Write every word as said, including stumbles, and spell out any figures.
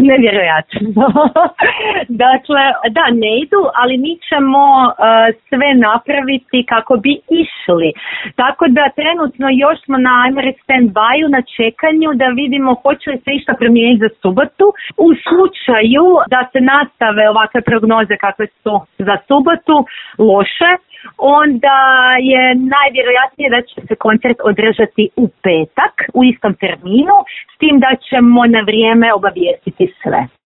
nevjerojatno. Dakle, da, ne idu, ali mi ćemo uh, sve napraviti kako bi išli. Tako da trenutno još smo na, ajmo reći, stand-byu, na čekanju da vidimo hoće li se išta promijeniti za subotu. U slučaju da se nastave ovakve prognoze kakve su za subotu loše, onda je najvjerojatnije da će se koncert održati u petak, u istom terminu, s tim da ćemo na vrijeme obavijestiti sve.